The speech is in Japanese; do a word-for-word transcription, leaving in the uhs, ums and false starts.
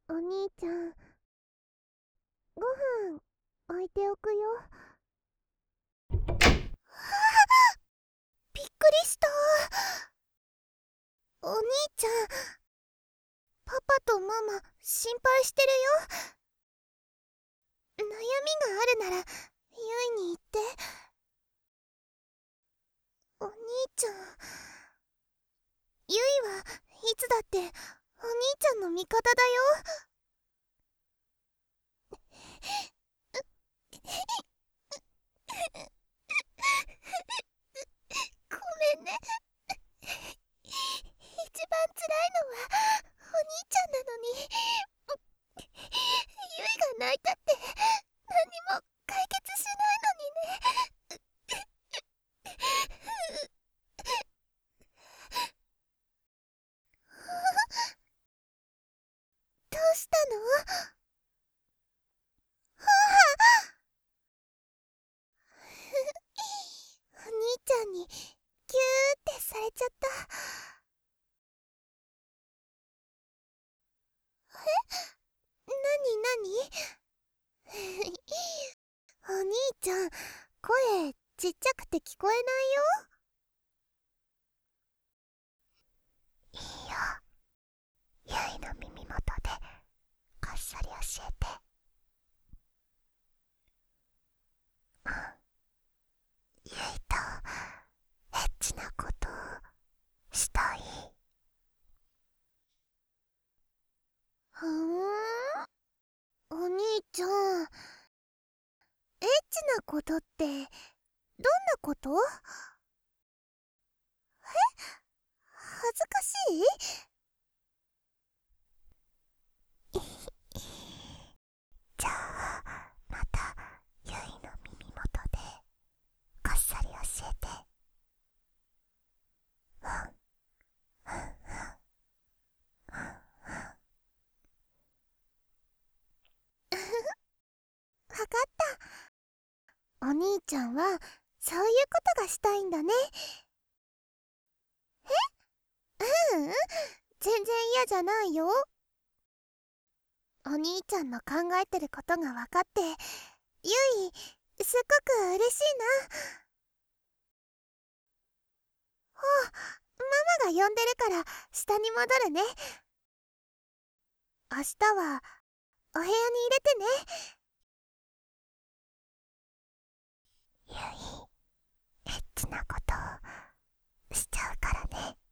お兄ちゃん、ご飯置いておくよ。びっくりした。お兄ちゃん、パパとママ心配してるよ。悩みがあるならゆいに言って。お兄ちゃん、ゆいはいつだってお兄ちゃんの味方だよ。ごめんね。一番辛いのはお兄ちゃんなのに、ゆいが泣いたって何も解決しないのにね。どうしたの？はあお兄ちゃんにギューってされちゃった。え？なになに？お兄ちゃん、声ちっちゃくて聞こえないよ。いいよ。ゆいの耳元でこっそり教えて。うん。ゆいとエッチなことしたい。ふーん。お兄ちゃん、エッチなことってどんなこと？え？恥ずかしい？じゃあまたゆいの耳元でこっそり教えて。うんうんうんうんうんわかった。お兄ちゃんはそういうことがしたいんだね。え？ううん、全然嫌じゃないよ。お兄ちゃんの考えてることが分かってゆいすっごく嬉しいな。あ、ママが呼んでるから下に戻るね。明日はお部屋に入れてね。ゆい、エッチなことしちゃうからね。